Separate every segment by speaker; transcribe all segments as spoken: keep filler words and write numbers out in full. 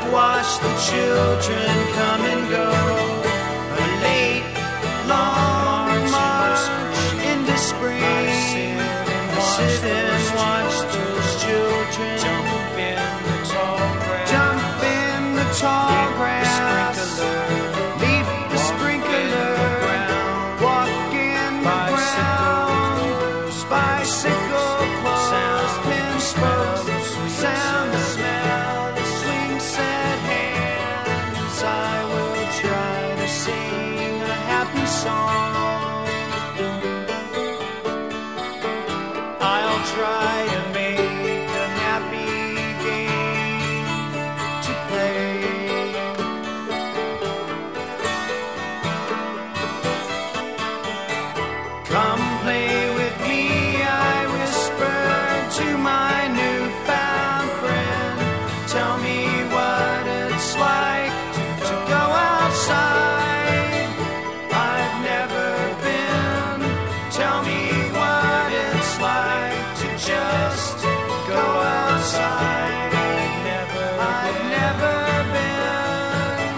Speaker 1: I've watched the children come and go. A late, long march into spring. I sit and watch those children jump in the tall grass. Jump in the tall grass. Leap the sprinkler. Walk in the ground. Bicycle clothes. Pin spokes. Sound the smell. The swing set hands. I will try to sing a happy song. I'll try to make a happy game to play. Come play with me, I whispered to my newfound friend. Tell me what it's like to go outside. I've never been. Tell me what it's like to just go outside. I've never, I've never been,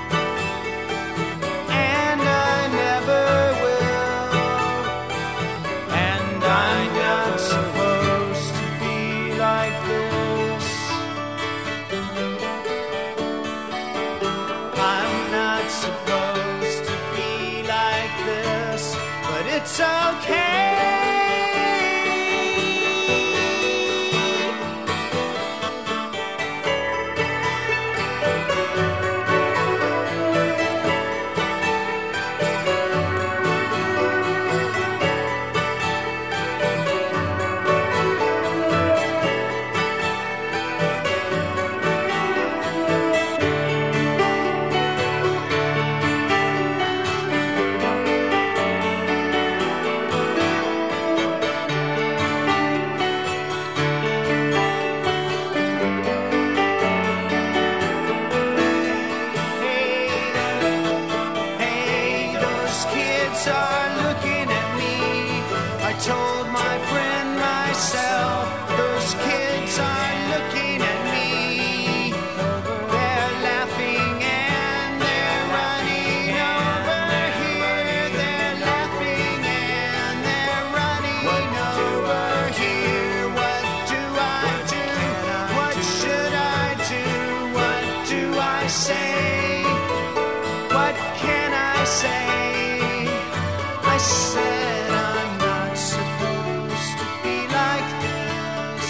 Speaker 1: and I never will. And I'm not supposed to be like this. I'm not supposed to be like this, but it's okay. Hey, those kids are looking at me. I told my friend myself, those kids are looking at me. They're laughing and they're running over here. They're laughing and they're running over here. What do I do? What should I do? What do I say? What can I say? I said I'm not supposed to be like this.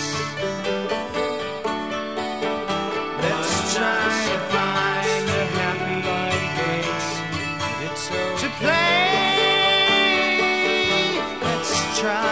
Speaker 1: Let's try to find a happy place to play. Let's try